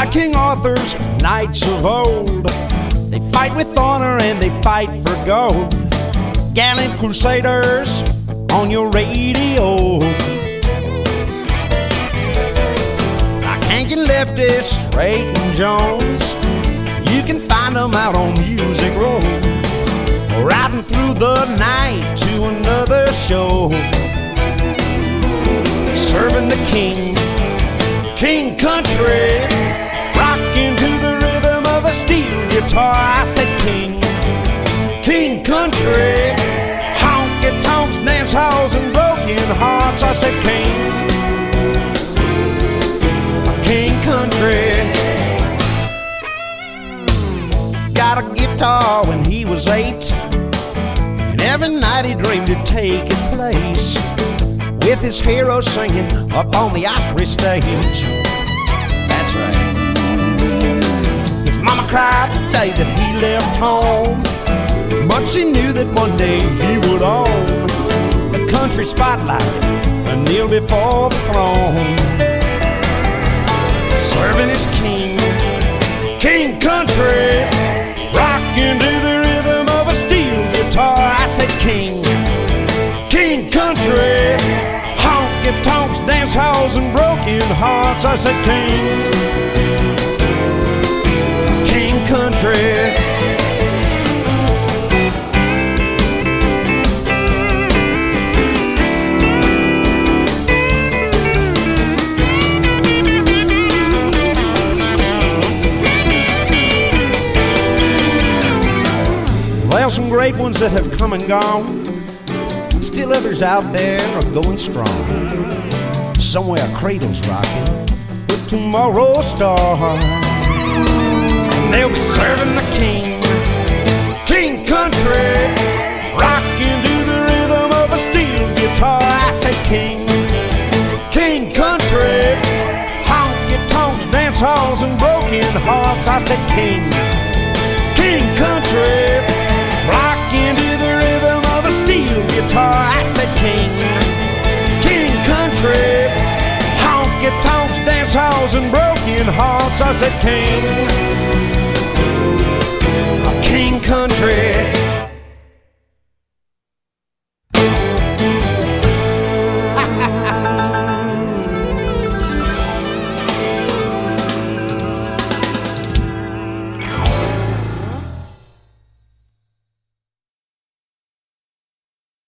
Like King Arthur's knights of old, they fight with honor and they fight for gold. Gallant crusaders on your radio. Like Hank and Lefty, Strait and Jones, you can find them out on Music Row, riding through the night to another show. Serving the king, King Country, rocking to the rhythm of a steel guitar. I said king, King Country, honky-tonks, dance halls, and broken hearts. I said King Country. Got a guitar when he was 8, and every night he dreamed to take his place, with his hero singing up on the Opry stage. That's right. His mama cried the day that he left home, but she knew that one day he would own the country spotlight and kneel before the throne. Serving his king, King Country, rocking to the rhythm of a steel guitar. I said king, King Country, honky-tonks, dance halls, and broken hearts. I said King Country. Well, some great ones that have come and gone, still others out there are going strong. Somewhere a cradle's rocking with tomorrow's star, and they'll be serving the king, King Country, rocking to the rhythm of a steel guitar. I said king, King Country, honky-tonks, dance halls, and broken hearts. I said King Country, rocking to the rhythm of a steel guitar. I said King Country, honky-tonks, dance halls, and broken hearts. I said King Country.